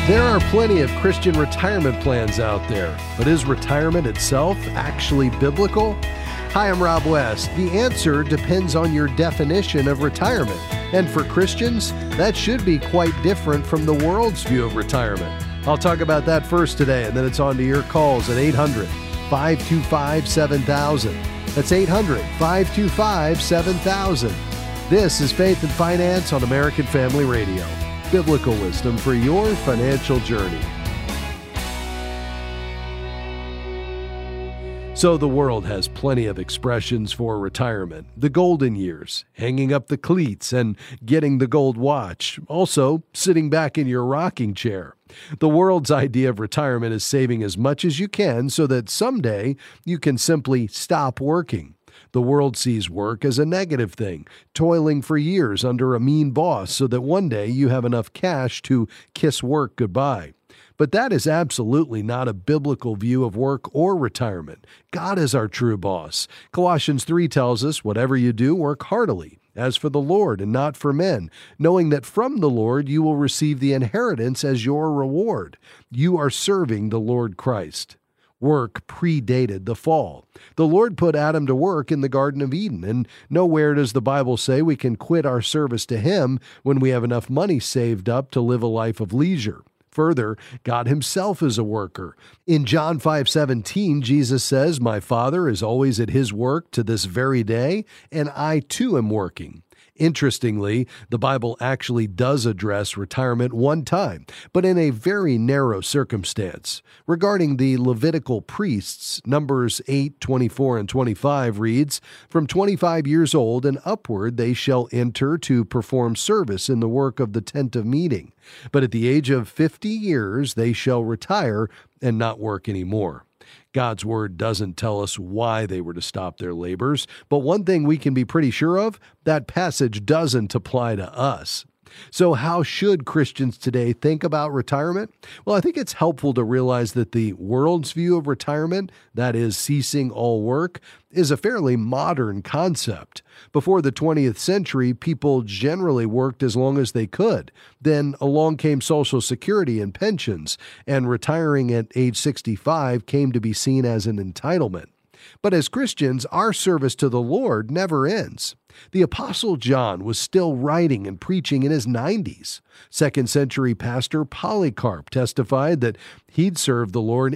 There are plenty of Christian retirement plans out there, but is retirement itself actually biblical? Hi, I'm Rob West. The answer depends on your definition of retirement. And for Christians, that should be quite different from the world's view of retirement. I'll talk about that first today, and then it's on to your calls at 800-525-7000. That's 800-525-7000. This is Faith and Finance on American Family Radio. Biblical wisdom for your financial journey. So the world has plenty of expressions for retirement. The golden years, hanging up the cleats and getting the gold watch. Also, sitting back in your rocking chair. The world's idea of retirement is saving as much as you can so that someday you can simply stop working. The world sees work as a negative thing, toiling for years under a mean boss so that one day you have enough cash to kiss work goodbye. But that is absolutely not a biblical view of work or retirement. God is our true boss. Colossians 3 tells us, whatever you do, work heartily, as for the Lord and not for men, knowing that from the Lord you will receive the inheritance as your reward. You are serving the Lord Christ. Work predated the fall. The Lord put Adam to work in the Garden of Eden, and nowhere does the Bible say we can quit our service to Him when we have enough money saved up to live a life of leisure. Further, God Himself is a worker. In John 5:17, Jesus says, "My Father is always at His work to this very day, and I too am working." Interestingly, the Bible actually does address retirement one time, but in a very narrow circumstance. Regarding the Levitical priests, Numbers 8:24 and 25 reads, "From 25 years old and upward they shall enter to perform service in the work of the tent of meeting. But at the age of 50 years they shall retire and not work anymore." God's word doesn't tell us why they were to stop their labors, but one thing we can be pretty sure of, that passage doesn't apply to us. So how should Christians today think about retirement? Well, I think it's helpful to realize that the world's view of retirement, that is ceasing all work, is a fairly modern concept. Before the 20th century, people generally worked as long as they could. Then along came Social Security and pensions, and retiring at age 65 came to be seen as an entitlement. But as Christians, our service to the Lord never ends. The Apostle John was still writing and preaching in his 90s. Second century pastor Polycarp testified that he'd served the Lord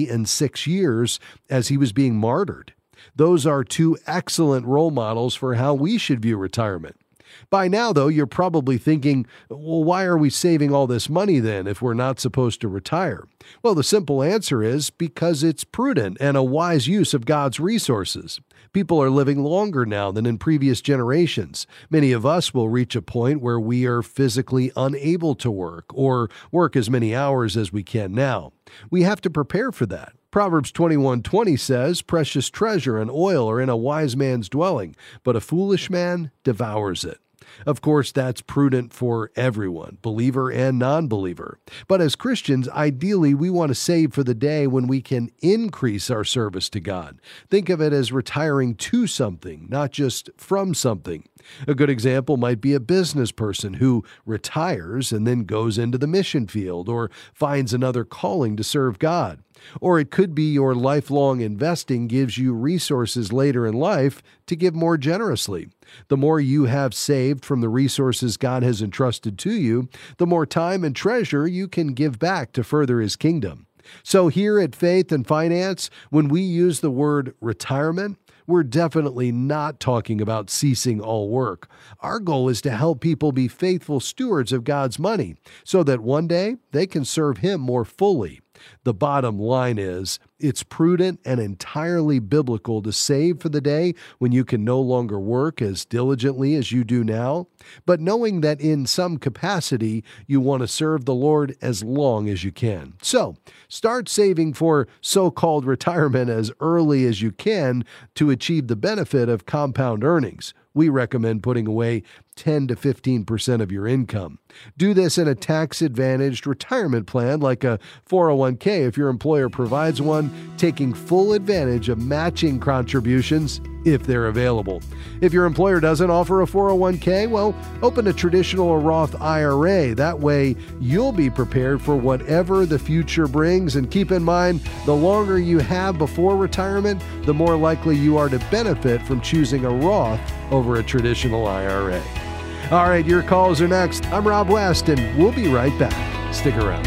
86 years as he was being martyred. Those are two excellent role models for how we should view retirement. By now, though, you're probably thinking, well, why are we saving all this money then if we're not supposed to retire? Well, the simple answer is because it's prudent and a wise use of God's resources. People are living longer now than in previous generations. Many of us will reach a point where we are physically unable to work or work as many hours as we can now. We have to prepare for that. Proverbs 21:20 says, "Precious treasure and oil are in a wise man's dwelling, but a foolish man devours it." Of course, that's prudent for everyone, believer and non-believer. But as Christians, ideally, we want to save for the day when we can increase our service to God. Think of it as retiring to something, not just from something. A good example might be a business person who retires and then goes into the mission field or finds another calling to serve God. Or it could be your lifelong investing gives you resources later in life to give more generously. The more you have saved from the resources God has entrusted to you, the more time and treasure you can give back to further His kingdom. So here at Faith and Finance, when we use the word retirement, we're definitely not talking about ceasing all work. Our goal is to help people be faithful stewards of God's money so that one day they can serve Him more fully. The bottom line is, it's prudent and entirely biblical to save for the day when you can no longer work as diligently as you do now, but knowing that in some capacity you want to serve the Lord as long as you can. So, start saving for so-called retirement as early as you can to achieve the benefit of compound earnings. We recommend putting away 10 to 15% of your income. Do this in a tax-advantaged retirement plan like a 401k if your employer provides one, taking full advantage of matching contributions if they're available. If your employer doesn't offer a 401k, well, open a traditional or Roth IRA. That way, you'll be prepared for whatever the future brings. And keep in mind, the longer you have before retirement, the more likely you are to benefit from choosing a Roth over a traditional IRA. All right, your calls are next. I'm Rob West, and we'll be right back. Stick around.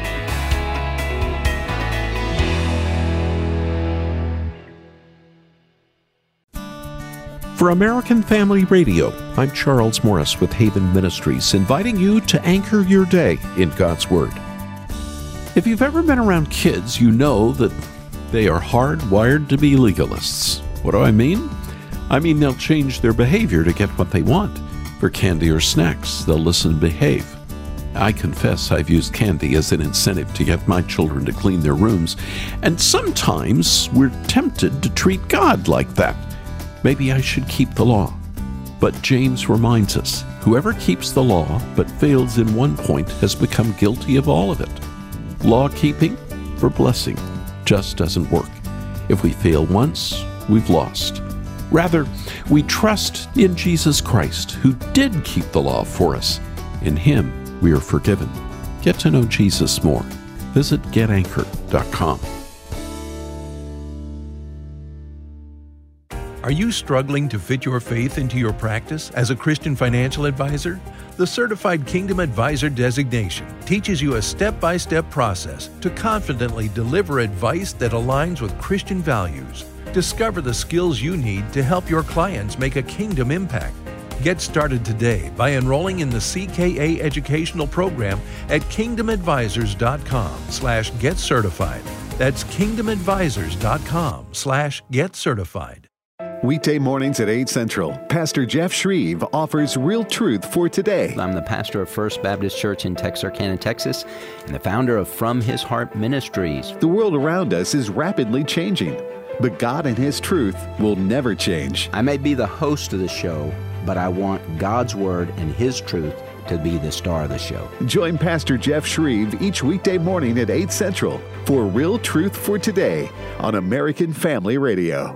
For American Family Radio, I'm Charles Morris with Haven Ministries, inviting you to anchor your day in God's Word. If you've ever been around kids, you know that they are hardwired to be legalists. What do I mean? I mean they'll change their behavior to get what they want. For candy or snacks, they'll listen and behave. I confess I've used candy as an incentive to get my children to clean their rooms, and sometimes we're tempted to treat God like that. Maybe I should keep the law. But James reminds us, whoever keeps the law but fails in one point has become guilty of all of it. Law-keeping for blessing just doesn't work. If we fail once, we've lost. Rather, we trust in Jesus Christ, who did keep the law for us. In Him, we are forgiven. Get to know Jesus more. Visit getanchored.com. Are you struggling to fit your faith into your practice as a Christian financial advisor? The Certified Kingdom Advisor designation teaches you a step-by-step process to confidently deliver advice that aligns with Christian values. Discover the skills you need to help your clients make a kingdom impact. Get started today by enrolling in the CKA educational program at kingdomadvisors.com/getcertified. That's kingdomadvisors.com/getcertified. Weekday mornings at 8 Central, Pastor Jeff Shreve offers real truth for today. I'm the pastor of First Baptist Church in Texarkana, Texas, and the founder of From His Heart Ministries. The world around us is rapidly changing, but God and His truth will never change. I may be the host of the show, but I want God's Word and His truth to be the star of the show. Join Pastor Jeff Shreve each weekday morning at 8 Central for Real Truth for Today on American Family Radio.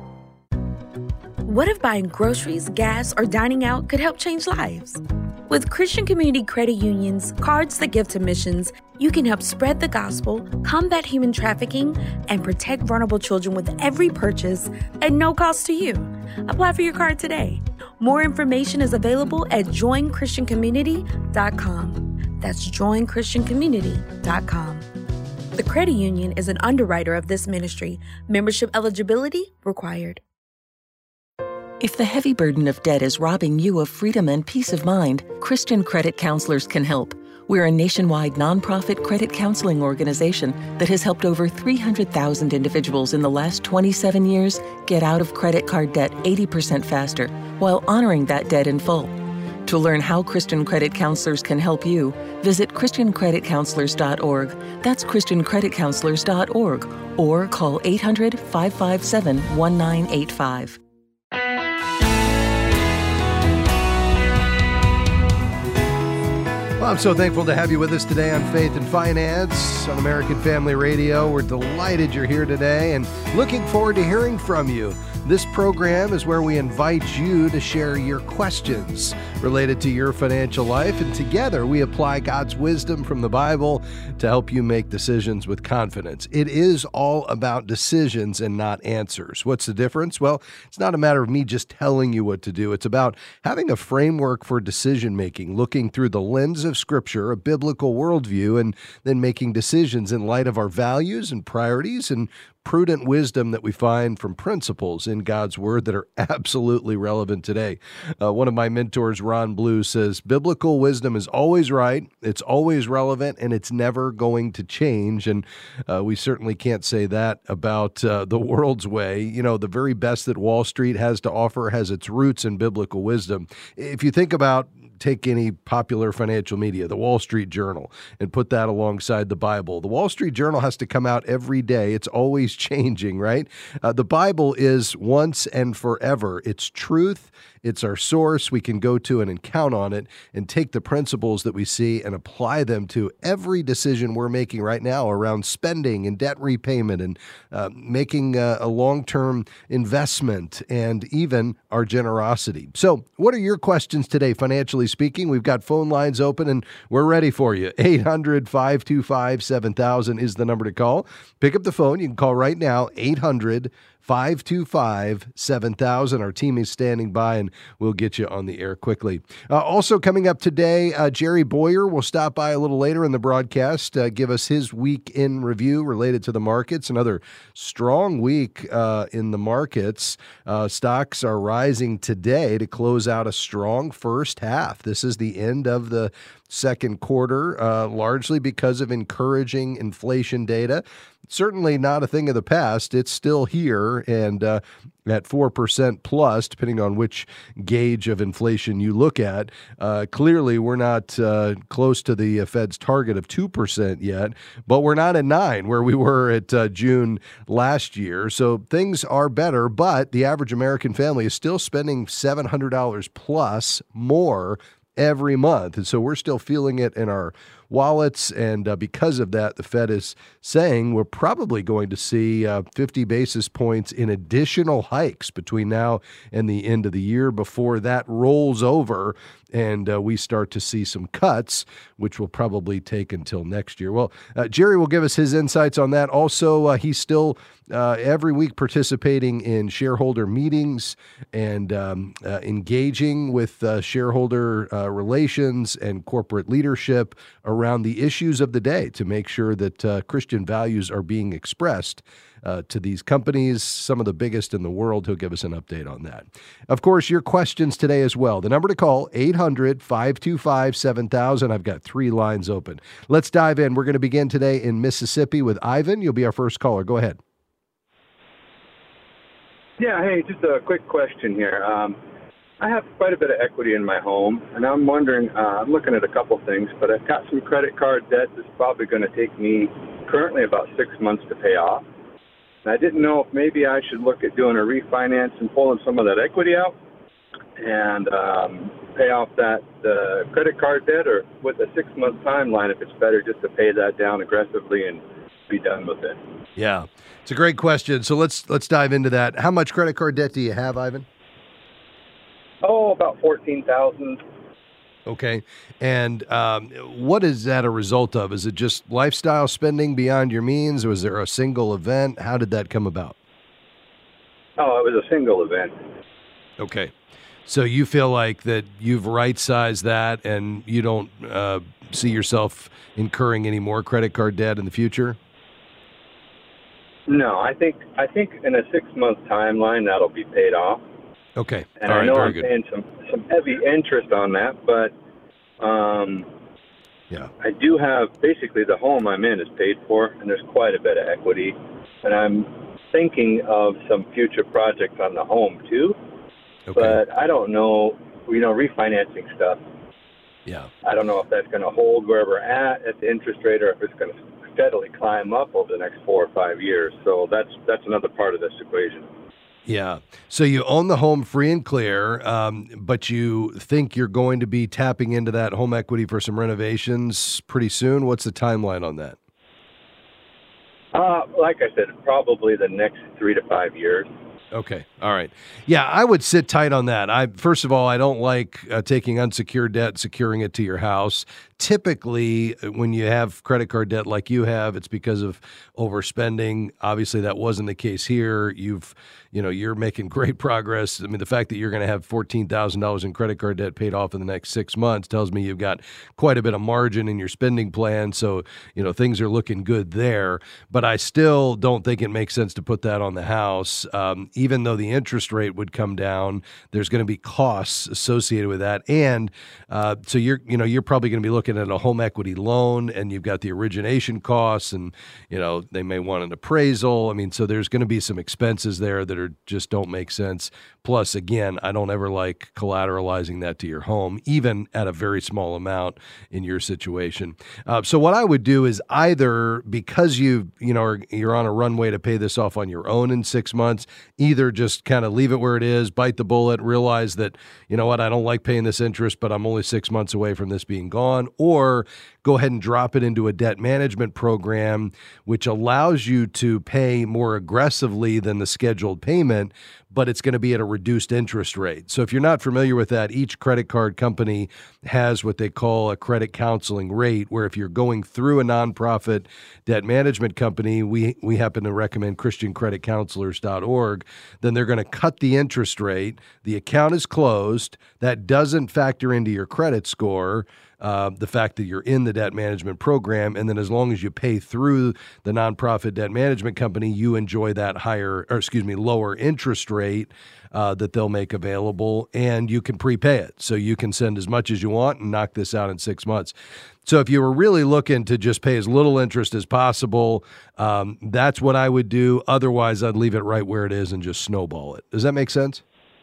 What if buying groceries, gas, or dining out could help change lives? With Christian Community Credit Union's Cards That Give to Missions, you can help spread the gospel, combat human trafficking, and protect vulnerable children with every purchase at no cost to you. Apply for your card today. More information is available at joinchristiancommunity.com. That's joinchristiancommunity.com. The credit union is an underwriter of this ministry. Membership eligibility required. If the heavy burden of debt is robbing you of freedom and peace of mind, Christian Credit Counselors can help. We're a nationwide nonprofit credit counseling organization that has helped over 300,000 individuals in the last 27 years get out of credit card debt 80% faster while honoring that debt in full. To learn how Christian Credit Counselors can help you, visit ChristianCreditCounselors.org. That's ChristianCreditCounselors.org, or call 800-557-1985. Well, I'm so thankful to have you with us today on Faith and Finance on American Family Radio. We're delighted you're here today and looking forward to hearing from you. This program is where we invite you to share your questions related to your financial life, and together we apply God's wisdom from the Bible to help you make decisions with confidence. It is all about decisions and not answers. What's the difference? Well, it's not a matter of me just telling you what to do. It's about having a framework for decision-making, looking through the lens of Scripture, a biblical worldview, and then making decisions in light of our values and priorities and prudent wisdom that we find from principles in God's Word that are absolutely relevant today. One of my mentors, Ron Blue, says, biblical wisdom is always right, it's always relevant, and it's never going to change. And we certainly can't say that about the world's way. You know, the very best that Wall Street has to offer has its roots in biblical wisdom. If you think about take any popular financial media, the Wall Street Journal, and put that alongside the Bible. The Wall Street Journal has to come out every day. It's always always changing, right? The Bible is once and forever. It's truth. It's our source. We can go to it and count on it and take the principles that we see and apply them to every decision we're making right now around spending and debt repayment and making a long-term investment and even our generosity. So what are your questions today, financially speaking? We've got phone lines open and we're ready for you. 800-525-7000 is the number to call. Pick up the phone. You can call right now, 800-525-7000. Our team is standing by, and we'll get you on the air quickly. Also coming up today, Jerry Boyer will stop by a little later in the broadcast, give us his week in review related to the markets. Another strong week in the markets. Stocks are rising today to close out a strong first half. This is the end of the second quarter, largely because of encouraging inflation data. Certainly not a thing of the past. It's still here and at 4% plus, depending on which gauge of inflation you look at. Clearly, we're not close to the Fed's target of 2% yet, but we're not at 9% where we were at June last year. So things are better, but the average American family is still spending $700 plus more every month. And so we're still feeling it in our wallets. And because of that, the Fed is saying we're probably going to see 50 basis points in additional hikes between now and the end of the year before that rolls over and we start to see some cuts, which will probably take until next year. Well, Jerry will give us his insights on that. Also, he's still every week participating in shareholder meetings and engaging with shareholder relations and corporate leadership around the issues of the day to make sure that Christian values are being expressed to these companies, some of the biggest in the world. He'll give us an update on that. Of course, your questions today as well. The number to call, 800-525-7000. I've got 3 lines open. Let's dive in. We're going to begin today in Mississippi with Ivan. You'll be our first caller. Go ahead. Yeah, hey, just a quick question here. I have quite a bit of equity in my home, and I'm wondering, I'm looking at a couple things, but I've got some credit card debt that's probably going to take me currently about 6 months to pay off. And I didn't know if maybe I should look at doing a refinance and pulling some of that equity out and pay off that credit card debt, or with a 6-month timeline, if it's better just to pay that down aggressively and be done with it. Yeah, it's a great question. So let's dive into that. How much credit card debt do you have, Ivan? Oh, about $14,000. Okay. And what is that a result of? Is it just lifestyle spending beyond your means? Or was there a single event? How did that come about? Oh, it was a single event. Okay. So you feel like that you've right-sized that and you don't see yourself incurring any more credit card debt in the future? No, I think in a 6-month timeline that'll be paid off. Okay. And all right, I know very I'm good. paying some heavy interest on that, but yeah, I do have, basically the home I'm in is paid for, and there's quite a bit of equity. And I'm thinking of some future projects on the home too. Okay. But I don't know, refinancing stuff. Yeah. I don't know if that's going to hold where we're at the interest rate, or if it's going to steadily climb up over the next 4 or 5 years. So that's another part of this equation. Yeah. So you own the home free and clear, but you think you're going to be tapping into that home equity for some renovations pretty soon. What's the timeline on that? Like I said, probably the next 3 to 5 years. Okay. All right. Yeah, I would sit tight on that. First of all, I don't like taking unsecured debt, securing it to your house. Typically, when you have credit card debt like you have, it's because of overspending. Obviously, that wasn't the case here. You're making great progress. I mean, the fact that you're going to have $14,000 in credit card debt paid off in the next 6 months tells me you've got quite a bit of margin in your spending plan. So, things are looking good there. But I still don't think it makes sense to put that on the house. Even though the interest rate would come down, there's going to be costs associated with that. And so you're probably going to be looking at a home equity loan, and you've got the origination costs, and they may want an appraisal. I mean, so there's going to be some expenses there that just don't make sense. Plus, again, I don't ever like collateralizing that to your home, even at a very small amount in your situation. So what I would do is either, because you're on a runway to pay this off on your own in 6 months, either just kind of leave it where it is, bite the bullet, realize that, you know what, I don't like paying this interest, but I'm only 6 months away from this being gone, or go ahead and drop it into a debt management program, which allows you to pay more aggressively than the scheduled payment, but it's going to be at a reduced interest rate. So if you're not familiar with that, each credit card company has what they call a credit counseling rate, where if you're going through a nonprofit debt management company, we happen to recommend ChristianCreditCounselors.org, then they're going to cut the interest rate. The account is closed. That doesn't factor into your credit score, the fact that you're in the debt management program, and then as long as you pay through the nonprofit debt management company, you enjoy that lower interest rate that they'll make available, and you can prepay it. So you can send as much as you want and knock this out in 6 months. So if you were really looking to just pay as little interest as possible, that's what I would do. Otherwise, I'd leave it right where it is and just snowball it. Does that make sense?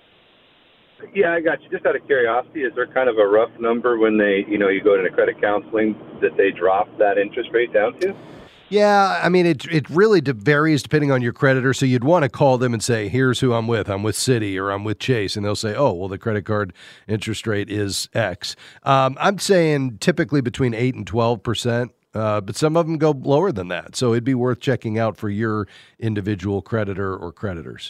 Yeah, I got you. Just out of curiosity, is there kind of a rough number when you go into credit counseling that they drop that interest rate down to? Yeah, I mean, it really varies depending on your creditor. So you'd want to call them and say, here's who I'm with. I'm with Citi or I'm with Chase. And they'll say, oh, well, the credit card interest rate is X. I'm saying typically between 8 and 12%. But some of them go lower than that. So it'd be worth checking out for your individual creditor or creditors.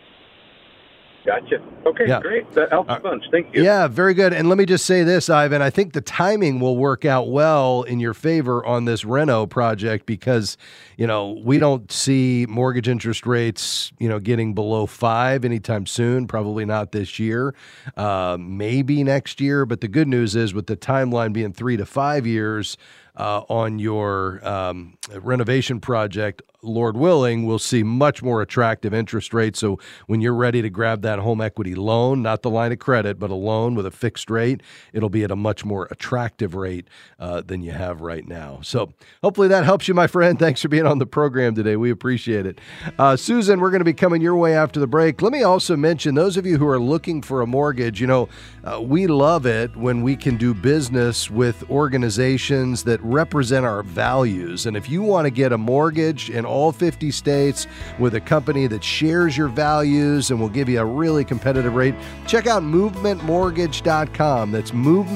Gotcha. Okay, yeah. Great. That helps a bunch. Thank you. Yeah, very good. And let me just say this, Ivan, I think the timing will work out well in your favor on this reno project because, we don't see mortgage interest rates, getting below 5 anytime soon, probably not this year, maybe next year. But the good news is with the timeline being 3 to 5 years, on your renovation project, Lord willing, we'll see much more attractive interest rates. So when you're ready to grab that home equity loan, not the line of credit, but a loan with a fixed rate, it'll be at a much more attractive rate than you have right now. So hopefully that helps you, my friend. Thanks for being on the program today. We appreciate it. Susan, we're going to be coming your way after the break. Let me also mention, those of you who are looking for a mortgage, we love it when we can do business with organizations that represent our values. And if you want to get a mortgage in all 50 states with a company that shares your values and will give you a really competitive rate, check out movementmortgage.com. That's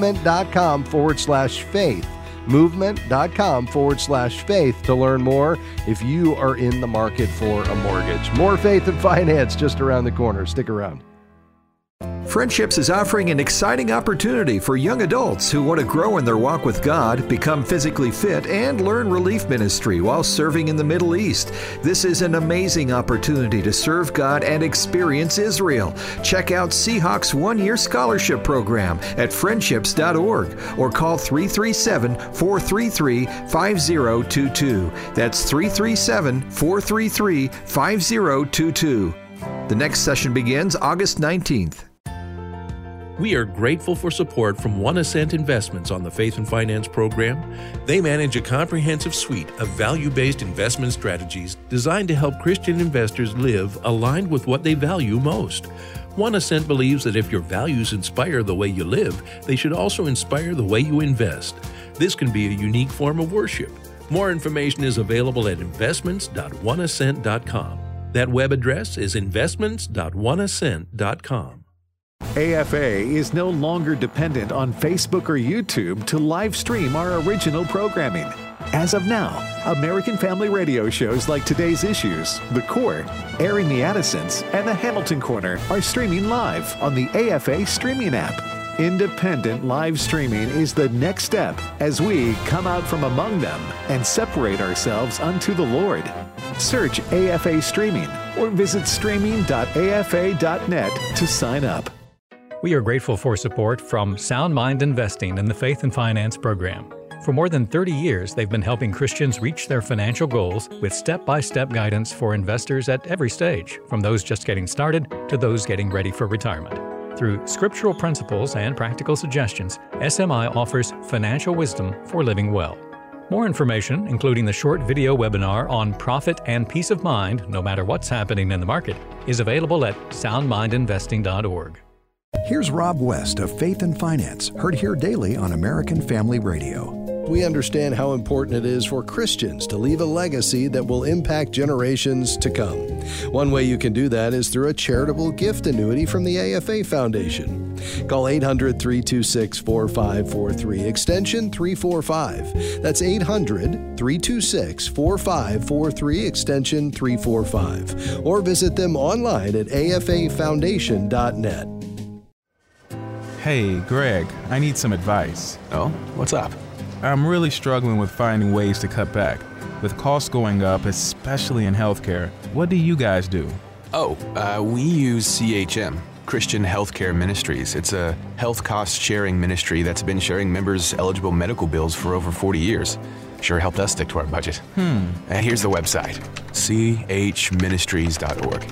movement.com/faith. Movement.com/faith to learn more if you are in the market for a mortgage. More faith and finance just around the corner. Stick around. Friendships is offering an exciting opportunity for young adults who want to grow in their walk with God, become physically fit, and learn relief ministry while serving in the Middle East. This is an amazing opportunity to serve God and experience Israel. Check out Seahawks one-year scholarship program at friendships.org or call 337-433-5022. That's 337-433-5022. The next session begins August 19th. We are grateful for support from One Ascent Investments on the Faith and Finance program. They manage a comprehensive suite of value-based investment strategies designed to help Christian investors live aligned with what they value most. One Ascent believes that if your values inspire the way you live, they should also inspire the way you invest. This can be a unique form of worship. More information is available at investments.oneascent.com. That web address is investments.oneascent.com. AFA is no longer dependent on Facebook or YouTube to live stream our original programming. As of now, American Family Radio shows like Today's Issues, The Court, Airing the Addisons, and The Hamilton Corner are streaming live on the AFA streaming app. Independent live streaming is the next step as we come out from among them and separate ourselves unto the Lord. Search AFA Streaming or visit streaming.afa.net to sign up. We are grateful for support from Sound Mind Investing in the Faith and Finance program. For more than 30 years, they've been helping Christians reach their financial goals with step-by-step guidance for investors at every stage, from those just getting started to those getting ready for retirement. Through scriptural principles and practical suggestions, SMI offers financial wisdom for living well. More information, including the short video webinar on profit and peace of mind, no matter what's happening in the market, is available at soundmindinvesting.org. Here's Rob West of Faith and Finance, heard here daily on American Family Radio. We understand how important it is for Christians to leave a legacy that will impact generations to come. One way you can do that is through a charitable gift annuity from the AFA Foundation. Call 800-326-4543, extension 345. That's 800-326-4543, extension 345. Or visit them online at afafoundation.net. Hey, Greg, I need some advice. Oh, what's up? I'm really struggling with finding ways to cut back. With costs going up, especially in healthcare, what do you guys do? We use CHM, Christian Healthcare Ministries. It's a health cost sharing ministry that's been sharing members' eligible medical bills for over 40 years. Sure helped us stick to our budget. Here's the website, chministries.org.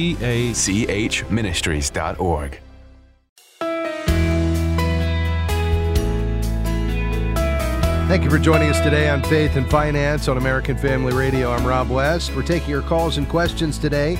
chministries.org. Thank you for joining us today on Faith and Finance on American Family Radio. I'm Rob West. We're taking your calls and questions today,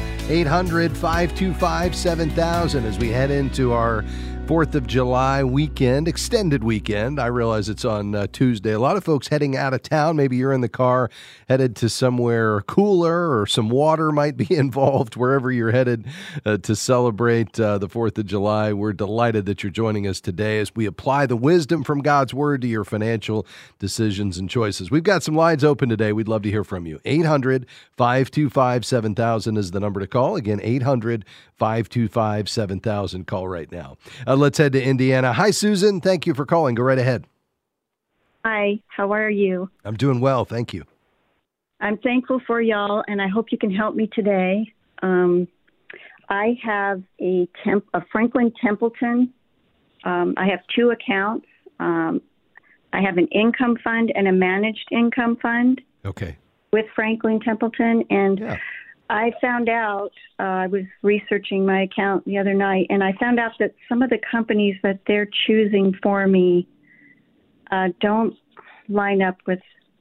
800-525-7000, as we head into our 4th of July weekend, extended weekend. I realize it's on Tuesday. A lot of folks heading out of town. Maybe you're in the car headed to somewhere cooler, or some water might be involved wherever you're headed to celebrate the 4th of July. We're delighted that you're joining us today as we apply the wisdom from God's Word to your financial decisions and choices. We've got some lines open today. We'd love to hear from you. 800-525-7000 is the number to call. Again, 800-525-7000. Call right now. Let's head to Indiana. Hi, Susan. Thank you for calling. Go right ahead. Hi, how are you? I'm doing well. Thank you. I'm thankful for y'all, and I hope you can help me today. I have a Franklin Templeton. I have two accounts. I have an income fund and a managed income fund. Okay. With Franklin Templeton, and I found out, I was researching my account the other night, and I found out that some of the companies that they're choosing for me don't line up with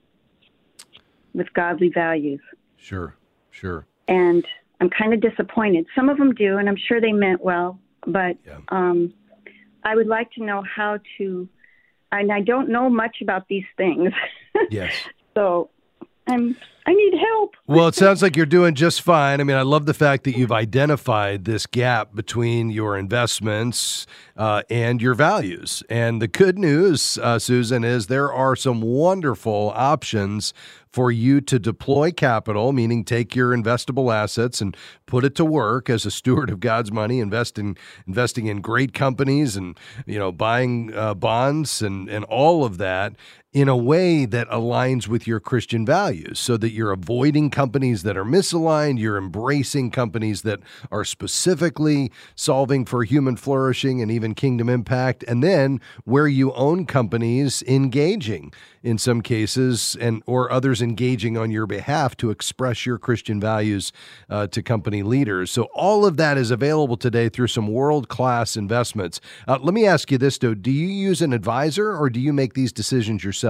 godly values. Sure. And I'm kind of disappointed. Some of them do, and I'm sure they meant well, but I would like to know how to, and I don't know much about these things. Yes. So I need help. Well, it sounds like you're doing just fine. I mean, I love the fact that you've identified this gap between your investments and your values. And the good news, Susan, is there are some wonderful options for you to deploy capital, meaning take your investable assets and put it to work as a steward of God's money, investing in great companies and, buying bonds and all of that in a way that aligns with your Christian values, so that you're avoiding companies that are misaligned, you're embracing companies that are specifically solving for human flourishing and even kingdom impact, and then where you own companies engaging in some cases or others engaging on your behalf to express your Christian values to company leaders. So all of that is available today through some world-class investments. Let me ask you this, though. Do you use an advisor or do you make these decisions yourself?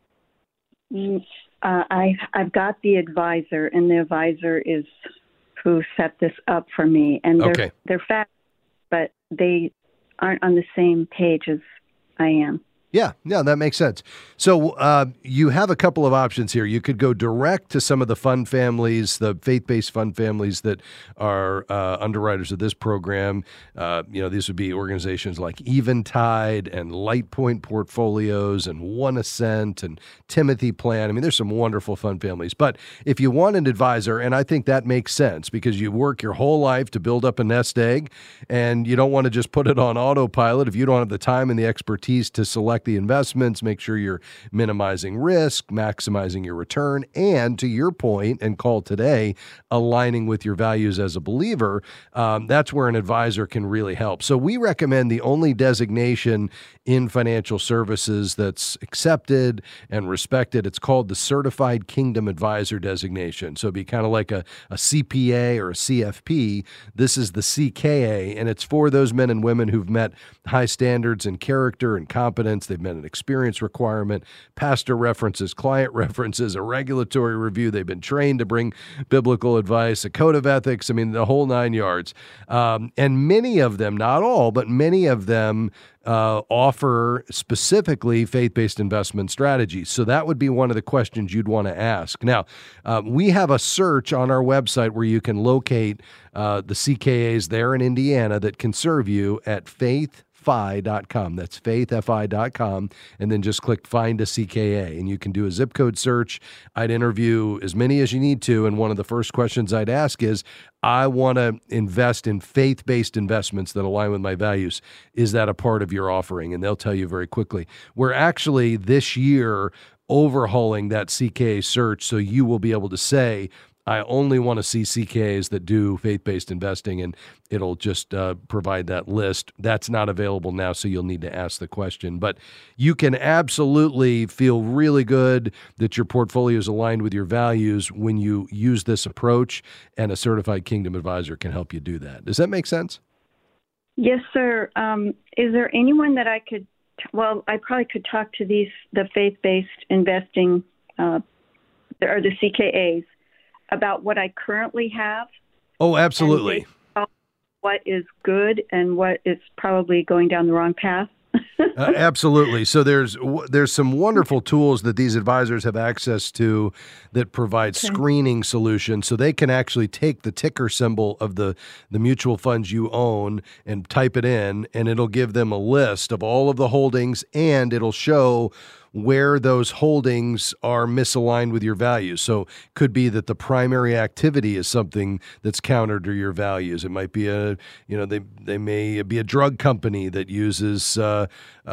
I've got the advisor, and the advisor is who set this up for me. And they're fast, but they aren't on the same page as I am. Yeah, that makes sense. So you have a couple of options here. You could go direct to some of the fund families, the faith-based fund families that are underwriters of this program. These would be organizations like Eventide and LightPoint Portfolios and One Ascent and Timothy Plan. I mean, there's some wonderful fund families. But if you want an advisor, and I think that makes sense because you work your whole life to build up a nest egg, and you don't want to just put it on autopilot if you don't have the time and the expertise to select the investments, make sure you're minimizing risk, maximizing your return, and to your point and call today, aligning with your values as a believer. That's where an advisor can really help. So we recommend the only designation in financial services that's accepted and respected. It's called the Certified Kingdom Advisor designation. So it'd be kind of like a CPA or a CFP. This is the CKA, and it's for those men and women who've met high standards in character and competence. They've met an experience requirement, pastor references, client references, a regulatory review. They've been trained to bring biblical advice, a code of ethics. I mean, the whole 9 yards. And many of them, not all, but many of them offer specifically faith-based investment strategies. So that would be one of the questions you'd want to ask. Now, we have a search on our website where you can locate the CKAs there in Indiana that can serve you at faithfi.com. That's faithfi.com, and then just click Find a CKA, and you can do a zip code search. I'd interview as many as you need to, and one of the first questions I'd ask is, I want to invest in faith-based investments that align with my values. Is that a part of your offering? And they'll tell you very quickly. We're actually this year overhauling that CKA search, so you will be able to say, I only want to see CKAs that do faith-based investing, and it'll just provide that list. That's not available now, so you'll need to ask the question. But you can absolutely feel really good that your portfolio is aligned with your values when you use this approach, and a certified Kingdom advisor can help you do that. Does that make sense? Yes, sir. Is there anyone that I could, I probably could talk to the faith-based investing or the CKAs about what I currently have? Oh, absolutely. What is good and what is probably going down the wrong path? Absolutely. So there's some wonderful tools that these advisors have access to that provide screening solutions, so they can actually take the ticker symbol of the mutual funds you own and type it in, and it'll give them a list of all of the holdings, and it'll show where those holdings are misaligned with your values. So it could be that the primary activity is something that's counter to your values. It might be they may be a drug company that uses stem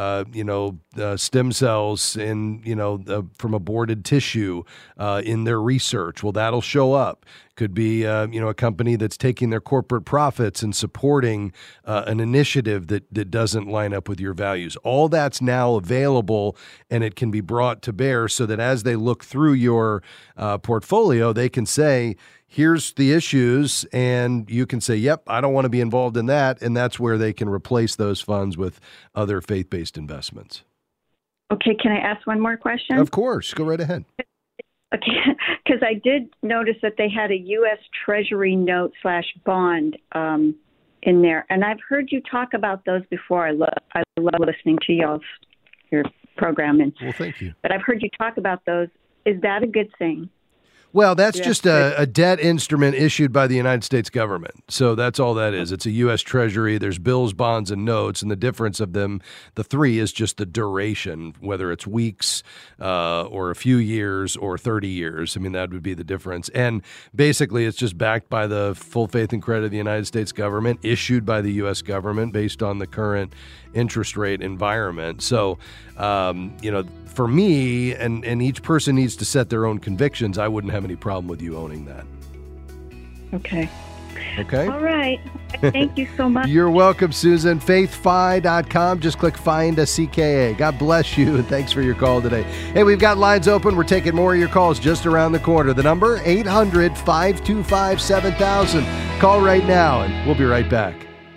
cells from aborted tissue in their research. Well, that'll show up. Could be a company that's taking their corporate profits and supporting an initiative that doesn't line up with your values. All that's now available, and it can be brought to bear so that as they look through your portfolio, they can say, here's the issues, and you can say, yep, I don't want to be involved in that, and that's where they can replace those funds with other faith-based investments. Okay, can I ask one more question? Of course, go right ahead. Okay, because I did notice that they had a U.S. Treasury note /bond in there, and I've heard you talk about those before. I love listening to your program, well, thank you. But I've heard you talk about those. Is that a good thing? Well, that's just a debt instrument issued by the United States government. So that's all that is. It's a U.S. Treasury. There's bills, bonds, and notes. And the difference of them, the three, is just the duration, whether it's weeks or a few years or 30 years. I mean, that would be the difference. And basically, it's just backed by the full faith and credit of the United States government, issued by the U.S. government based on the current interest rate environment. So, for me, and each person needs to set their own convictions, I wouldn't have any problem with you owning that. Okay. Okay? All right. Thank you so much. You're welcome, Susan. faithfi.com. Just click Find a CKA. God bless you, and thanks for your call today. Hey, we've got lines open. We're taking more of your calls just around the corner. The number, 800-525-7000. Call right now, and we'll be right back.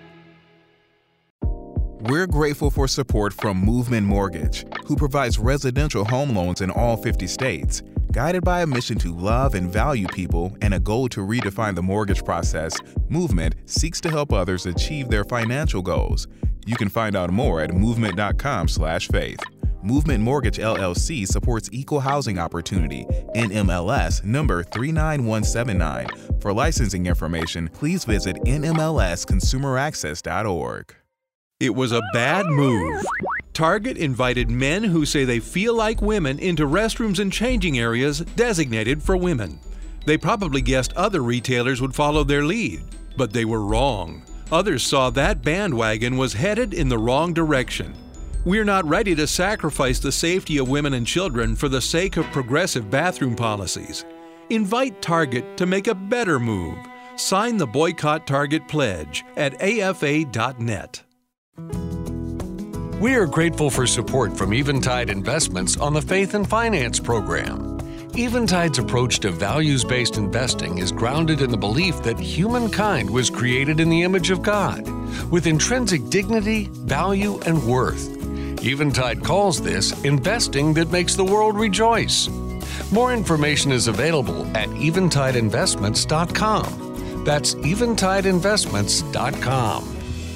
We're grateful for support from Movement Mortgage, who provides residential home loans in all 50 states. Guided by a mission to love and value people and a goal to redefine the mortgage process, Movement seeks to help others achieve their financial goals. You can find out more at movement.com/faith. Movement Mortgage LLC supports equal housing opportunity, NMLS number 39179. For licensing information, please visit nmlsconsumeraccess.org. It was a bad move. Target invited men who say they feel like women into restrooms and changing areas designated for women. They probably guessed other retailers would follow their lead, but they were wrong. Others saw that bandwagon was headed in the wrong direction. We're not ready to sacrifice the safety of women and children for the sake of progressive bathroom policies. Invite Target to make a better move. Sign the Boycott Target Pledge at afa.net. We are grateful for support from Eventide Investments on the Faith and Finance program. Eventide's approach to values-based investing is grounded in the belief that humankind was created in the image of God, with intrinsic dignity, value, and worth. Eventide calls this investing that makes the world rejoice. More information is available at eventideinvestments.com. That's eventideinvestments.com.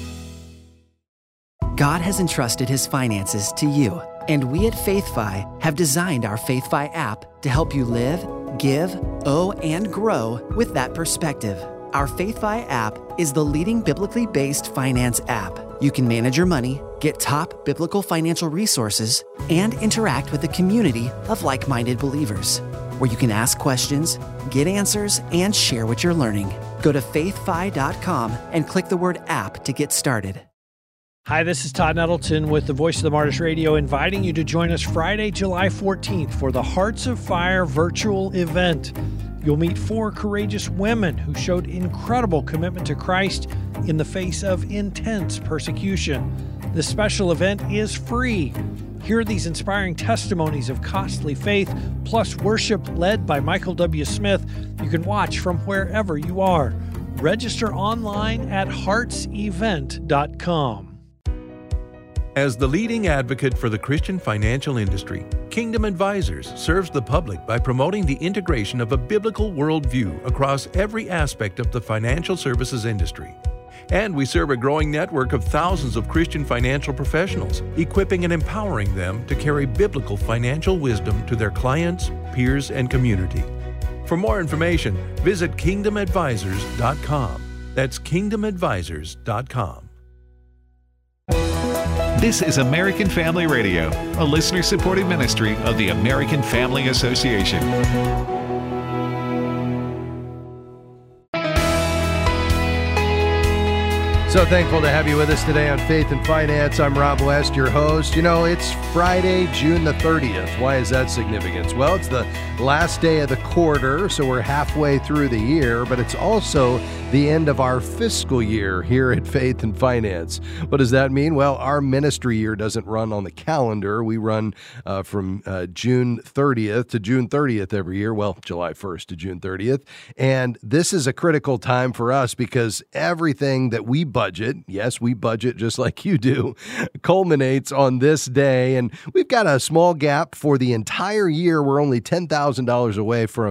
God has entrusted His finances to you, and we at FaithFi have designed our FaithFi app to help you live, give, owe, and grow with that perspective. Our FaithFi app is the leading biblically based finance app. You can manage your money, get top biblical financial resources, and interact with a community of like-minded believers, where you can ask questions, get answers, and share what you're learning. Go to faithfi.com and click the word app to get started. Hi, this is Todd Nettleton with the Voice of the Martyrs Radio, inviting you to join us Friday, July 14th for the Hearts of Fire virtual event. You'll meet 4 courageous women who showed incredible commitment to Christ in the face of intense persecution. This special event is free. Hear these inspiring testimonies of costly faith, plus worship led by Michael W. Smith. You can watch from wherever you are. Register online at heartsevent.com. As the leading advocate for the Christian financial industry, Kingdom Advisors serves the public by promoting the integration of a biblical worldview across every aspect of the financial services industry. And we serve a growing network of thousands of Christian financial professionals, equipping and empowering them to carry biblical financial wisdom to their clients, peers, and community. For more information, visit kingdomadvisors.com. That's kingdomadvisors.com. This is American Family Radio, a listener-supported ministry of the American Family Association. So thankful to have you with us today on Faith and Finance. I'm Rob West, your host. You know, it's Friday, June the 30th. Why is that significant? Well, it's the last day of the quarter, so we're halfway through the year, but it's also the end of our fiscal year here at Faith and Finance. What does that mean? Well, our ministry year doesn't run on the calendar. We run from June 30th to June 30th every year. Well, July 1st to June 30th. And this is a critical time for us because everything that we budget, yes, we budget just like you do, culminates on this day. And we've got a small gap for the entire year. We're only $10,000 away from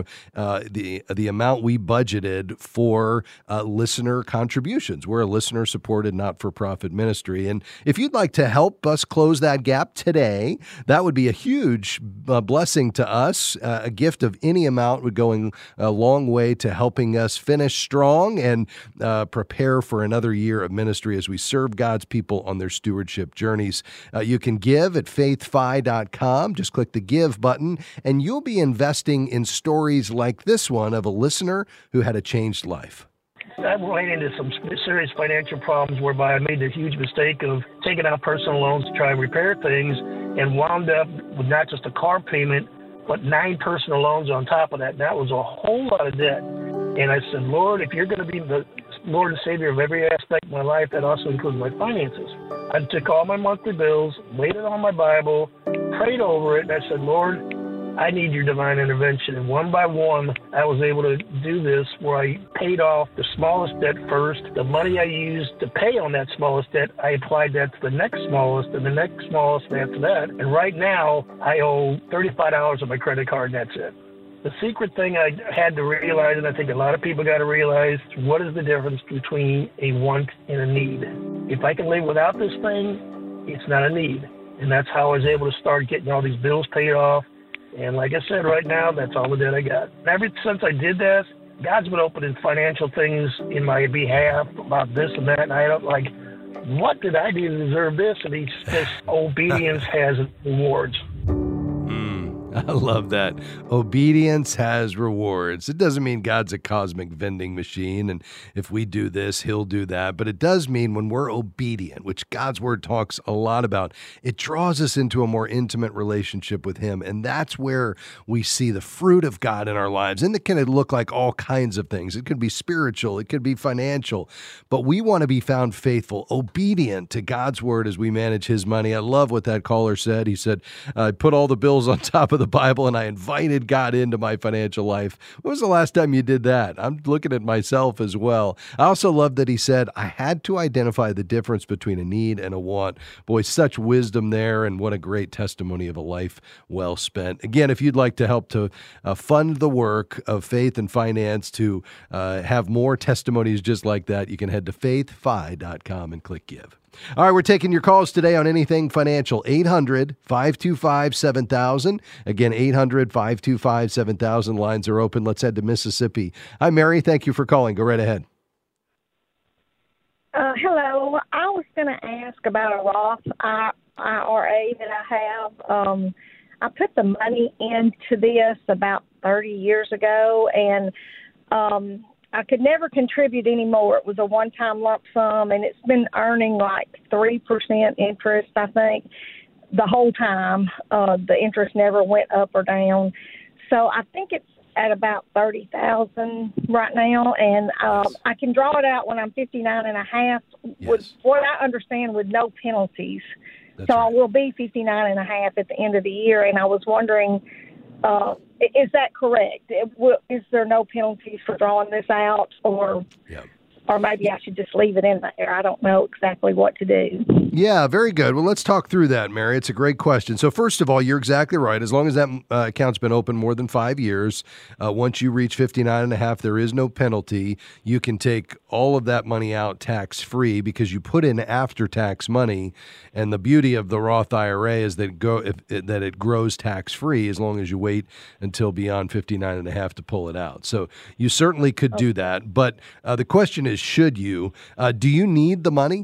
the amount we budgeted for listener contributions. We're a listener-supported, not-for-profit ministry. And if you'd like to help us close that gap today, that would be a huge blessing to us. A gift of any amount would go a long way to helping us finish strong and prepare for another year of ministry as we serve God's people on their stewardship journeys. You can give at faithfi.com. Just click the Give button, and you'll be investing in stories like this one of a listener who had a changed life. I ran into some serious financial problems whereby I made the huge mistake of taking out personal loans to try and repair things and wound up with not just a car payment, but 9 personal loans on top of that. And that was a whole lot of debt. And I said, Lord, if you're going to be the Lord and Savior of every aspect of my life, that also includes my finances. I took all my monthly bills, laid it on my Bible, prayed over it, and I said, Lord, I need your divine intervention. And one by one, I was able to do this where I paid off the smallest debt first. The money I used to pay on that smallest debt, I applied that to the next smallest and the next smallest and after that. And right now, I owe $35 on my credit card, and that's it. The secret thing I had to realize, and I think a lot of people got to realize, what is the difference between a want and a need? If I can live without this thing, it's not a need. And that's how I was able to start getting all these bills paid off. And like I said, right now, that's all the debt I got. And ever since I did that, God's been opening financial things in my behalf about this and that. And I don't like, what did I do to deserve this? And he says, obedience has rewards. I love that. Obedience has rewards. It doesn't mean God's a cosmic vending machine, and if we do this, he'll do that. But it does mean when we're obedient, which God's word talks a lot about, it draws us into a more intimate relationship with him. And that's where we see the fruit of God in our lives. And it can look like all kinds of things. It could be spiritual. It could be financial. But we want to be found faithful, obedient to God's word as we manage his money. I love what that caller said. He said, put all the bills on top of the the Bible and I invited God into my financial life. When was the last time you did that? I'm looking at myself as well. I also love that he said, I had to identify the difference between a need and a want. Boy, such wisdom there, and what a great testimony of a life well spent. Again, if you'd like to help to fund the work of Faith and Finance, to have more testimonies just like that, you can head to faithfi.com and click Give. All right, we're taking your calls today on anything financial. 800-525-7000. Again, 800-525-7000. Lines are open. Let's head to Mississippi. Hi, Mary. Thank you for calling. Go right ahead. Hello. I was going to ask about a Roth IRA that I have. I put the money into this about 30 years ago, and I could never contribute anymore. It was a one-time lump sum, and it's been earning like 3% interest, I think, the whole time. The interest never went up or down. So I think it's at about $30,000 right now, and I can draw it out when I'm 59 and a half, with what I understand, with no penalties. That's so right. I will be 59 and a half at the end of the year, and I was wondering, is that correct? Is there no penalties for drawing this out, or maybe I should just leave it in there? I don't know exactly what to do. Yeah, very good. Well, let's talk through that, Mary. It's a great question. So first of all, you're exactly right. As long as that account's been open more than 5 years, once you reach 59 and a half, there is no penalty. You can take all of that money out tax-free because you put in after-tax money. And the beauty of the Roth IRA is that it grows tax-free as long as you wait until beyond 59 and a half to pull it out. So you certainly could do that. But the question is, should you? Do you need the money?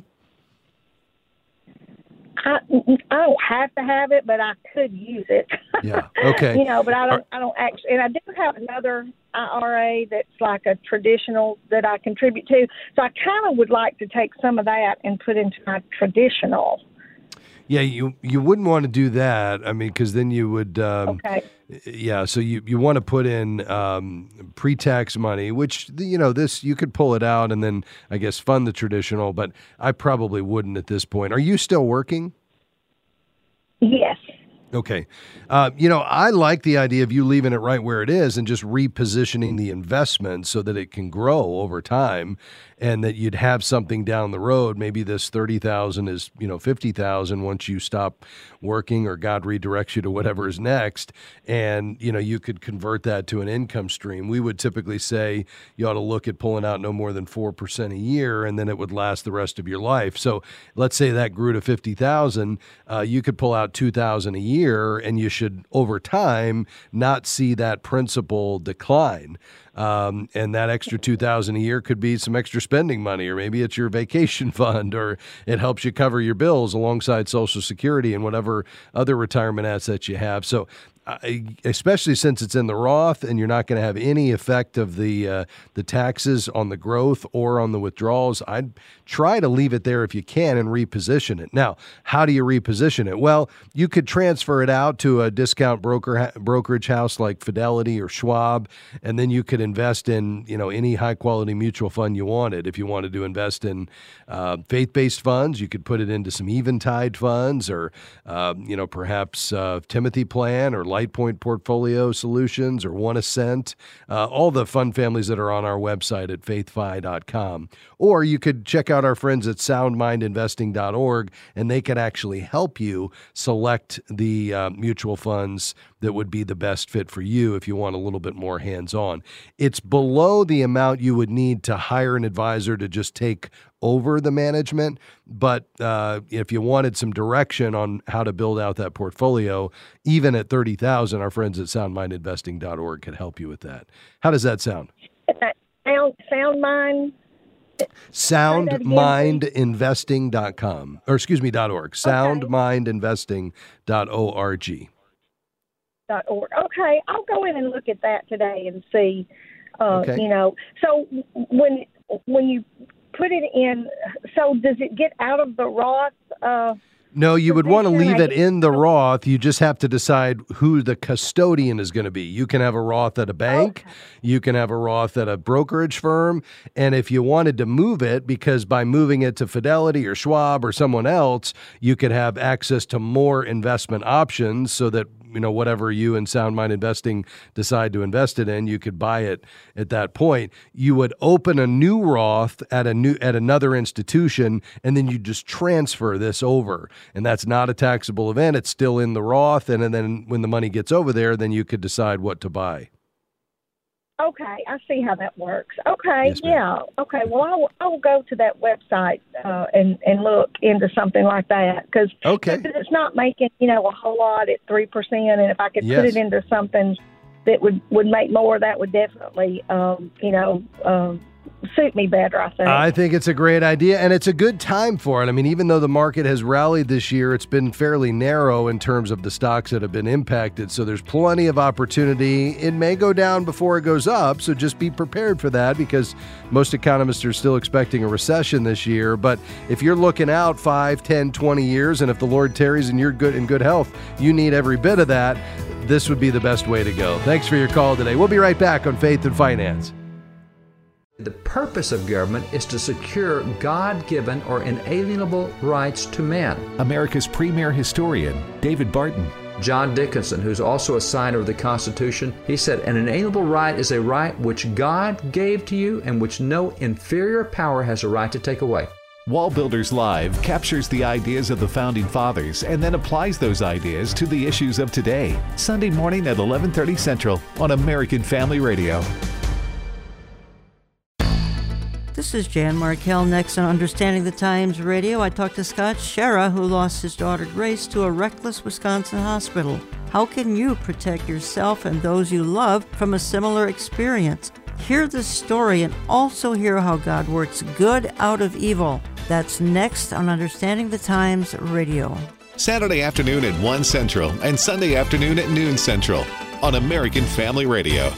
I don't have to have it, but I could use it. Yeah. Okay. But I don't actually, and I do have another IRA that's like a traditional that I contribute to. So I kind of would like to take some of that and put into my traditional. Yeah, you wouldn't want to do that. I mean, because then you would. Okay. Yeah, so you want to put in pre-tax money, which this you could pull it out and then I guess fund the traditional, but I probably wouldn't at this point. Are you still working? Yes. Okay. I like the idea of you leaving it right where it is and just repositioning the investment so that it can grow over time and that you'd have something down the road. Maybe this $30,000 is, $50,000 once you stop working or God redirects you to whatever is next. And, you could convert that to an income stream. We would typically say you ought to look at pulling out no more than 4% a year, and then it would last the rest of your life. So let's say that grew to $50,000. You could pull out $2,000 a year, and you should, over time, not see that principal decline. And that extra $2,000 a year could be some extra spending money, or maybe it's your vacation fund, or it helps you cover your bills alongside Social Security and whatever other retirement assets you have. So especially since it's in the Roth and you're not going to have any effect of the taxes on the growth or on the withdrawals, I'd try to leave it there if you can and reposition it. Now, how do you reposition it? Well, you could transfer it out to a discount brokerage house like Fidelity or Schwab, and then you could invest in any high quality mutual fund you wanted. If you wanted to invest in faith-based funds, you could put it into some Eventide funds, or perhaps Timothy Plan or LightPoint Portfolio Solutions or One Ascent, all the fund families that are on our website at faithfi.com. Or you could check out our friends at soundmindinvesting.org, and they can actually help you select the mutual funds that would be the best fit for you if you want a little bit more hands-on. It's below the amount you would need to hire an advisor to just take over the management, but if you wanted some direction on how to build out that portfolio, even at $30,000, our friends at soundmindinvesting.org can help you with that. How does that sound? SoundMind? Soundmindinvesting.com, or excuse me, .org. Okay. Soundmindinvesting.org. Okay, I'll go in and look at that today and see. Okay. So when you put it in, so does it get out of the Roth? No, you would want to leave it in the Roth. You just have to decide who the custodian is going to be. You can have a Roth at a bank. Okay. You can have a Roth at a brokerage firm. And if you wanted to move it, because by moving it to Fidelity or Schwab or someone else, you could have access to more investment options so that whatever you and Sound Mind Investing decide to invest it in, you could buy it at that point. You would open a new Roth at another institution, and then you just transfer this over. And that's not a taxable event. It's still in the Roth. And then when the money gets over there, then you could decide what to buy. Okay, I see how that works. Okay, yes, yeah. Okay, well, I will go to that website and look into something like that because it's not making, a whole lot at 3%. And if I could put it into something that would make more, that would definitely, suit me better, I think. I think it's a great idea, and it's a good time for it. I mean, even though the market has rallied this year, it's been fairly narrow in terms of the stocks that have been impacted, so there's plenty of opportunity. It may go down before it goes up, so just be prepared for that because most economists are still expecting a recession this year. But if you're looking out 5, 10, 20 years, and if the Lord tarries and you're in good health, you need every bit of that, this would be the best way to go. Thanks for your call today. We'll be right back on Faith and Finance. The purpose of government is to secure God-given or inalienable rights to man. America's premier historian, David Barton. John Dickinson, who's also a signer of the Constitution, he said, an inalienable right is a right which God gave to you and which no inferior power has a right to take away. Wall Builders Live captures the ideas of the Founding Fathers and then applies those ideas to the issues of today. Sunday morning at 11:30 Central on American Family Radio. This is Jan Markell. Next on Understanding the Times Radio, I talked to Scott Schara, who lost his daughter Grace to a reckless Wisconsin hospital. How can you protect yourself and those you love from a similar experience? Hear the story and also hear how God works good out of evil. That's next on Understanding the Times Radio. Saturday afternoon at 1 Central and Sunday afternoon at noon Central on American Family Radio.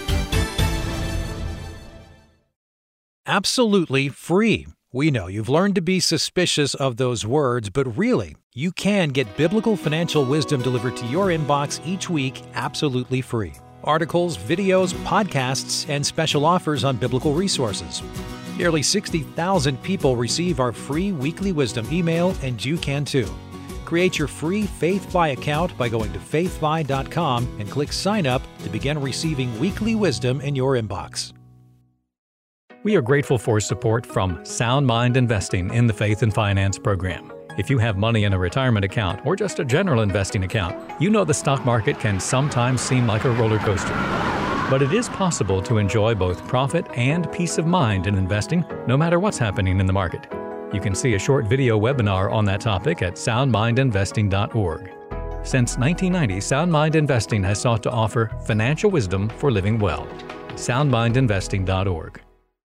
Absolutely free. We know you've learned to be suspicious of those words, but really, you can get biblical financial wisdom delivered to your inbox each week absolutely free. Articles, videos, podcasts, and special offers on biblical resources. Nearly 60,000 people receive our free weekly wisdom email, and you can too. Create your free FaithFi account by going to faithfi.com and click Sign Up to begin receiving weekly wisdom in your inbox. We are grateful for support from Sound Mind Investing in the Faith and Finance program. If you have money in a retirement account or just a general investing account, you know the stock market can sometimes seem like a roller coaster. But it is possible to enjoy both profit and peace of mind in investing, no matter what's happening in the market. You can see a short video webinar on that topic at soundmindinvesting.org. Since 1990, Sound Mind Investing has sought to offer financial wisdom for living well. soundmindinvesting.org.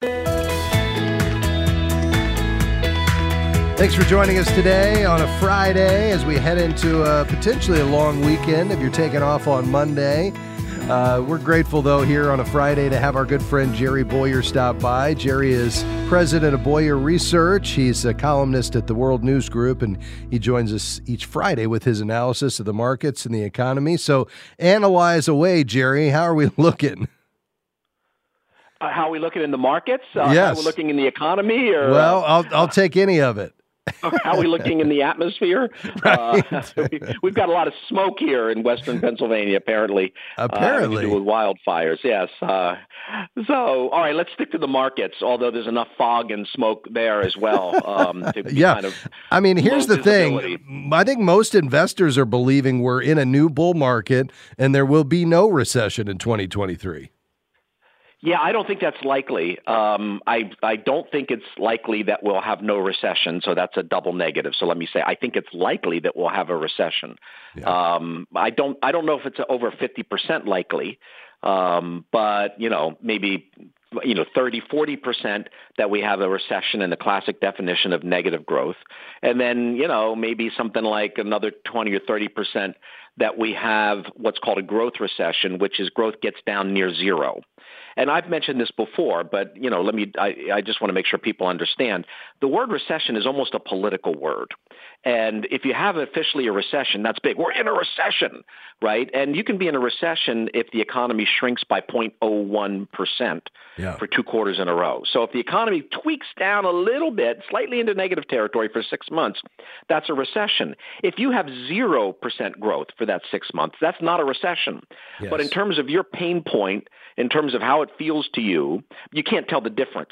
Thanks for joining us today on a Friday as we head into potentially a long weekend if you're taking off on Monday. We're grateful, though, here on a Friday to have our good friend Jerry Bowyer stop by. Jerry is president of Bowyer Research. He's a columnist at the World News Group, and he joins us each Friday with his analysis of the markets and the economy. So analyze away, Jerry. How are we looking? How are we looking in the markets? Yes. How are we looking in the economy? Or, well, I'll take any of it. How are we looking in the atmosphere? Right. We've got a lot of smoke here in western Pennsylvania, apparently. Apparently. To do with wildfires, yes. So, all right, let's stick to the markets, although there's enough fog and smoke there as well. To be kind of I mean, here's the visibility. thing. I think most investors are believing we're in a new bull market and there will be no recession in 2023. Yeah, I don't think that's likely. I don't think it's likely that we'll have no recession, so that's a double negative. So let me say, I think it's likely that we'll have a recession. Yeah. I don't know if it's over 50% likely, but maybe 30-40% that we have a recession in the classic definition of negative growth, and then maybe something like another 20 or 30% that we have what's called a growth recession, which is growth gets down near zero. And I've mentioned this before, but I just want to make sure people understand. The word recession is almost a political word. And if you have officially a recession, that's big. We're in a recession, right? And you can be in a recession if the economy shrinks by 0.01% for 2 quarters in a row. So if the economy tweaks down a little bit, slightly into negative territory for 6 months, that's a recession. If you have 0% growth for for that 6 months. That's not a recession. Yes. But in terms of your pain point, in terms of how it feels to you, you can't tell the difference.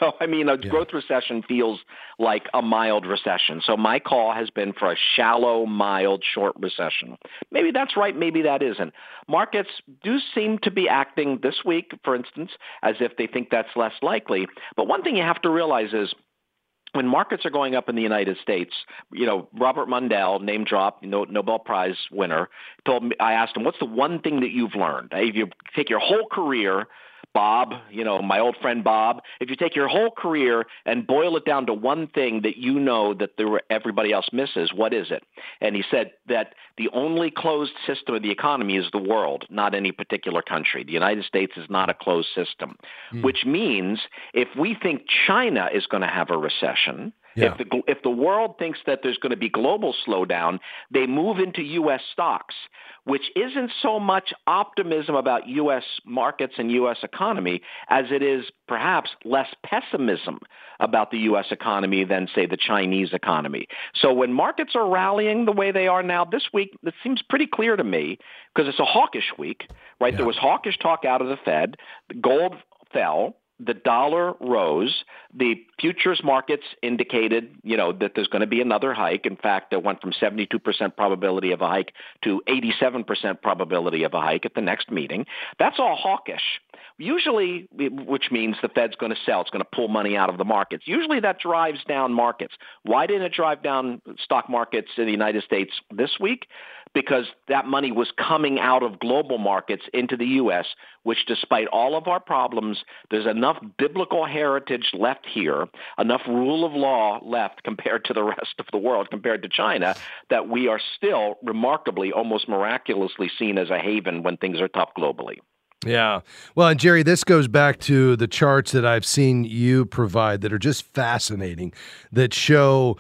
A growth recession feels like a mild recession. So my call has been for a shallow, mild, short recession. Maybe that's right. Maybe that isn't. Markets do seem to be acting this week, for instance, as if they think that's less likely. But one thing you have to realize is, when markets are going up in the United States, Robert Mundell, name drop, Nobel Prize winner, told me, I asked him, what's the one thing that you've learned? If you take your whole career, Bob, my old friend Bob, if you take your whole career and boil it down to one thing that that everybody else misses, what is it? And he said that the only closed system of the economy is the world, not any particular country. The United States is not a closed system, which means if we think China is going to have a recession, if the world thinks that there's going to be global slowdown, they move into U.S. stocks, which isn't so much optimism about U.S. markets and U.S. economy as it is perhaps less pessimism about the U.S. economy than, say, the Chinese economy. So when markets are rallying the way they are now this week, it seems pretty clear to me, because it's a hawkish week, right? Yeah. There was hawkish talk out of the Fed. Gold fell. The dollar rose. The futures markets indicated, that there's going to be another hike. In fact, it went from 72% probability of a hike to 87% probability of a hike at the next meeting. That's all hawkish. Usually, which means the Fed's going to sell. It's going to pull money out of the markets. Usually that drives down markets. Why didn't it drive down stock markets in the United States this week? Because that money was coming out of global markets into the U.S., which despite all of our problems, there's enough biblical heritage left here, enough rule of law left compared to the rest of the world, compared to China, that we are still remarkably, almost miraculously seen as a haven when things are tough globally. Yeah. Well, and Jerry, this goes back to the charts that I've seen you provide that are just fascinating, that show,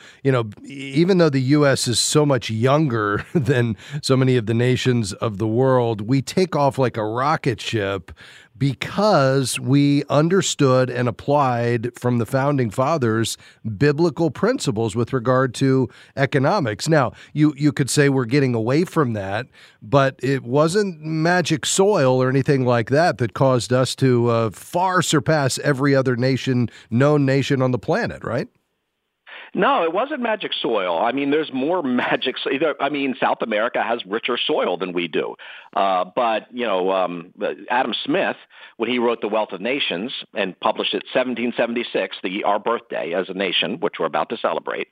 even though the U.S. is so much younger than so many of the nations of the world, we take off like a rocket ship because we understood and applied from the founding fathers biblical principles with regard to economics. Now, you could say we're getting away from that, but it wasn't magic soil or anything like that caused us to far surpass every other known nation on the planet, right? No, it wasn't magic soil. There's more magic. South America has richer soil than we do. But Adam Smith, when he wrote The Wealth of Nations and published it 1776, our birthday as a nation, which we're about to celebrate,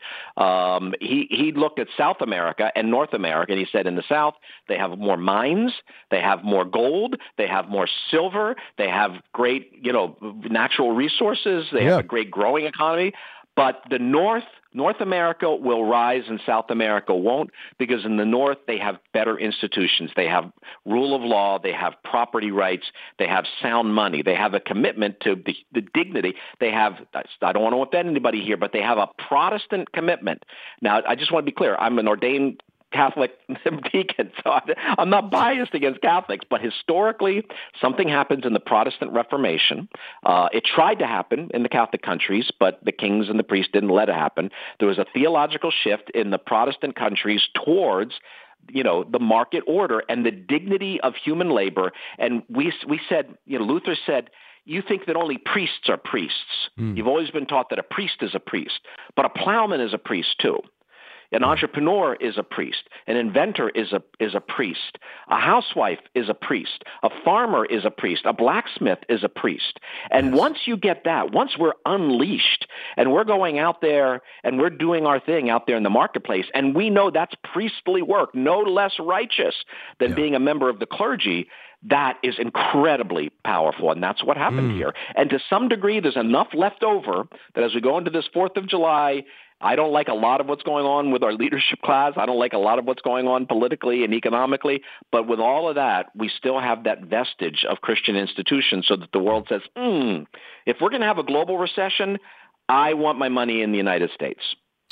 he looked at South America and North America, and he said in the South, they have more mines, they have more gold, they have more silver, they have great, natural resources, they have a great growing economy. But the North America will rise and South America won't, because in the North they have better institutions. They have rule of law. They have property rights. They have sound money. They have a commitment to the dignity. They have, I don't want to offend anybody here, but they have a Protestant commitment. Now, I just want to be clear. I'm an ordained Catholic deacon, so I'm not biased against Catholics, but historically, something happens in the Protestant Reformation. It tried to happen in the Catholic countries, but the kings and the priests didn't let it happen. There was a theological shift in the Protestant countries towards the market order and the dignity of human labor. And we said, Luther said, you think that only priests are priests. You've always been taught that a priest is a priest, but a plowman is a priest too. An entrepreneur is a priest. An inventor is a priest. A housewife is a priest. A farmer is a priest. A blacksmith is a priest. And once you get that, once we're unleashed and we're going out there and we're doing our thing out there in the marketplace, and we know that's priestly work, no less righteous than being a member of the clergy, that is incredibly powerful, and that's what happened here. And to some degree, there's enough left over that as we go into this 4th of July, I don't like a lot of what's going on with our leadership class. I don't like a lot of what's going on politically and economically. But with all of that, we still have that vestige of Christian institutions so that the world says, if we're going to have a global recession, I want my money in the United States.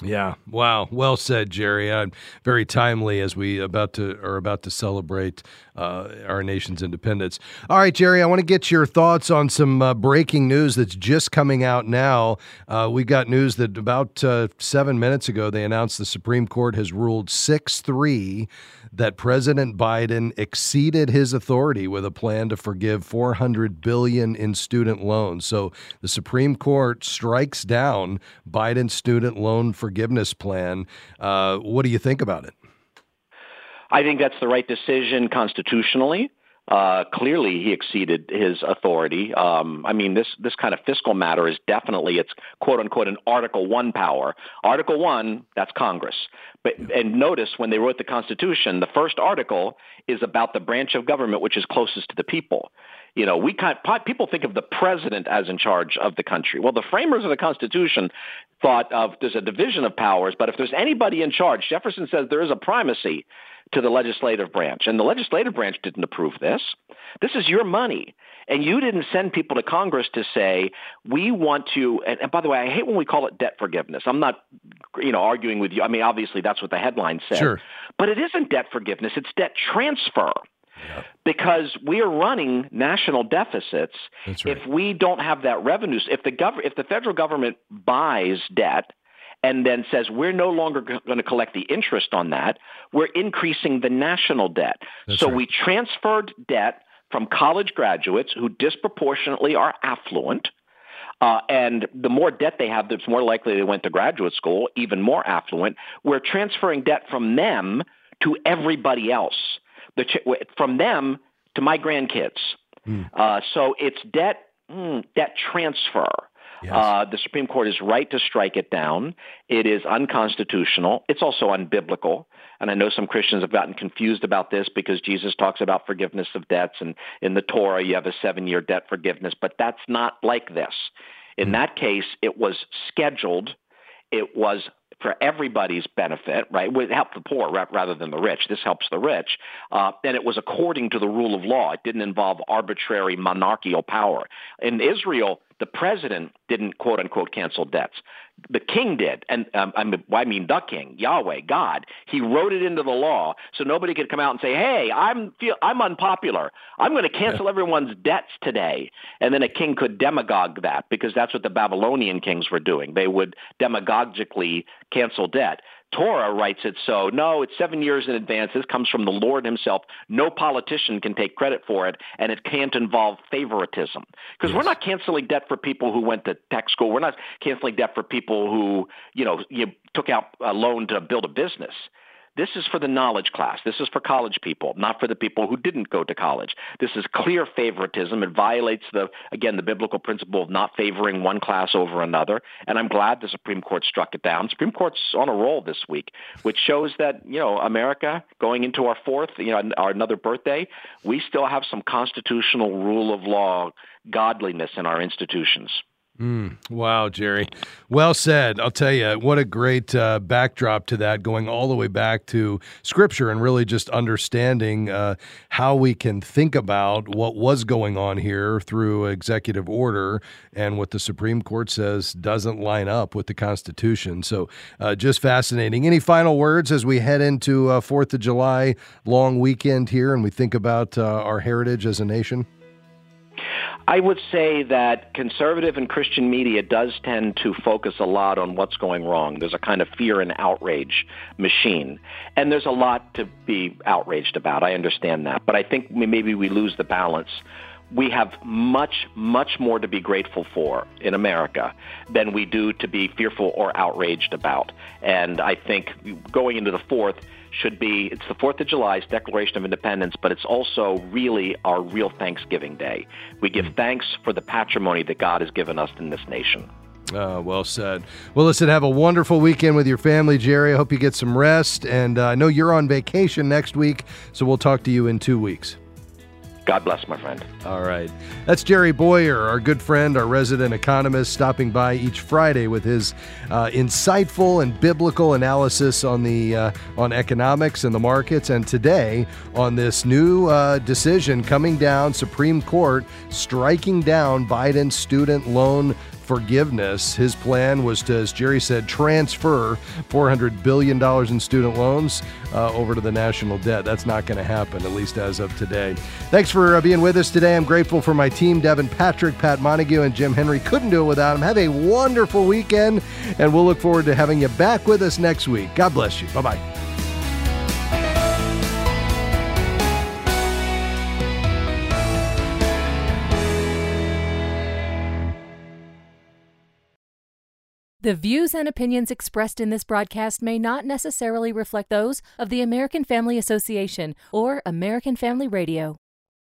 Yeah. Wow. Well said, Jerry. Very timely as we are about to celebrate our nation's independence. All right, Jerry, I want to get your thoughts on some breaking news that's just coming out now. We got news that about 7 minutes ago, they announced the Supreme Court has ruled 6-3 that President Biden exceeded his authority with a plan to forgive $400 billion in student loans. So the Supreme Court strikes down Biden's student loan forgiveness plan. What do you think about it? I think that's the right decision constitutionally. Clearly, he exceeded his authority. This kind of fiscal matter is definitely, it's quote unquote an Article 1 power. Article 1, that's Congress. And notice when they wrote the Constitution, the first article is about the branch of government which is closest to the people. You know, people think of the president as in charge of the country. Well, the framers of the Constitution thought of there's a division of powers, but if there's anybody in charge, Jefferson says there is a primacy to the legislative branch. And the legislative branch didn't approve this. This is your money. And you didn't send people to Congress to say, we want to, and by the way, I hate when we call it debt forgiveness. I'm not, arguing with you. I mean, obviously that's what the headline said. Sure. But it isn't debt forgiveness. It's debt transfer. Yeah. Because we are running national deficits. That's right. If we don't have that revenue, if the federal government buys debt and then says we're no longer going to collect the interest on that, we're increasing the national debt. That's so right. We transferred debt from college graduates who disproportionately are affluent. And the more debt they have, it's more likely they went to graduate school, even more affluent. We're transferring debt from them to everybody else, from them to my grandkids. So it's debt transfer. Yes. The Supreme Court is right to strike it down. It is unconstitutional. It's also unbiblical. And I know some Christians have gotten confused about this because Jesus talks about forgiveness of debts. And in the Torah, you have a 7-year debt forgiveness. But that's not like this. In that case, it was scheduled. It was for everybody's benefit, right? It helped the poor rather than the rich. This helps the rich. And it was according to the rule of law. It didn't involve arbitrary monarchical power. In Israel, the president didn't, quote unquote, cancel debts. The king did. And I mean the king, Yahweh, God. He wrote it into the law so nobody could come out and say, hey, I'm unpopular. I'm going to cancel everyone's debts today. And then a king could demagogue that because that's what the Babylonian kings were doing. They would demagogically cancel debt. Torah writes it so, no, it's 7 years in advance. This comes from the Lord himself. No politician can take credit for it, and it can't involve favoritism. Because we're not canceling debt for people who went to tech school. We're not canceling debt for people who, you took out a loan to build a business. This is for the knowledge class. This is for college people, not for the people who didn't go to college. This is clear favoritism. It violates the biblical principle of not favoring one class over another. And I'm glad the Supreme Court struck it down. Supreme Court's on a roll this week, which shows that, America going into our fourth, our another birthday, we still have some constitutional rule of law, godliness in our institutions. Wow, Jerry. Well said. I'll tell you, what a great backdrop to that, going all the way back to Scripture and really just understanding how we can think about what was going on here through executive order and what the Supreme Court says doesn't line up with the Constitution. So just fascinating. Any final words as we head into 4th of July long weekend here and we think about our heritage as a nation? I would say that conservative and Christian media does tend to focus a lot on what's going wrong. There's a kind of fear and outrage machine. And there's a lot to be outraged about. I understand that. But I think maybe we lose the balance. We have much, much more to be grateful for in America than we do to be fearful or outraged about. And I think going into the 4th, it's the 4th of July's Declaration of Independence, but it's also really our real Thanksgiving Day. We give thanks for the patrimony that God has given us in this nation. Well said. Well, listen, have a wonderful weekend with your family, Jerry. I hope you get some rest. And I know you're on vacation next week, so we'll talk to you in 2 weeks. God bless, my friend. All right. That's Jerry Bowyer, our good friend, our resident economist, stopping by each Friday with his insightful and biblical analysis on economics and the markets. And today, on this new decision coming down, Supreme Court striking down Biden's student loan forgiveness. His plan was to, as Jerry said, transfer $400 billion in student loans over to the national debt. That's not going to happen, at least as of today. Thanks for being with us today. I'm grateful for my team, Devin Patrick, Pat Montague, and Jim Henry. Couldn't do it without him. Have a wonderful weekend, and we'll look forward to having you back with us next week. God bless you. Bye-bye. The views and opinions expressed in this broadcast may not necessarily reflect those of the American Family Association or American Family Radio.